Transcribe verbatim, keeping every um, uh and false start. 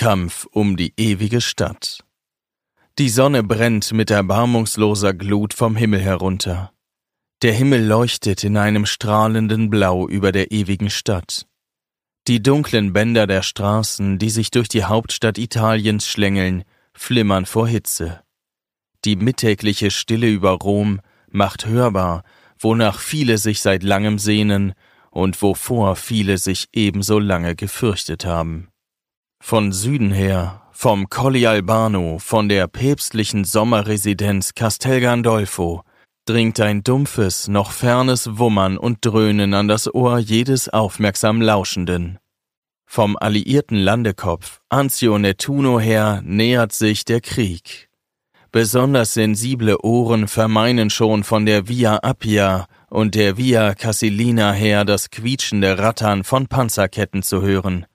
Kampf um die ewige Stadt. Die Sonne brennt mit erbarmungsloser Glut vom Himmel herunter. Der Himmel leuchtet in einem strahlenden Blau über der ewigen Stadt. Die dunklen Bänder der Straßen, die sich durch die Hauptstadt Italiens schlängeln, flimmern vor Hitze. Die mittägliche Stille über Rom macht hörbar, wonach viele sich seit langem sehnen und wovor viele sich ebenso lange gefürchtet haben. Von Süden her, vom Colli Albano, von der päpstlichen Sommerresidenz Castel Gandolfo, dringt ein dumpfes, noch fernes Wummern und Dröhnen an das Ohr jedes aufmerksam Lauschenden. Vom alliierten Landekopf Anzio Nettuno her nähert sich der Krieg. Besonders sensible Ohren vermeinen schon von der Via Appia und der Via Casilina her das quietschende Rattern von Panzerketten zu hören.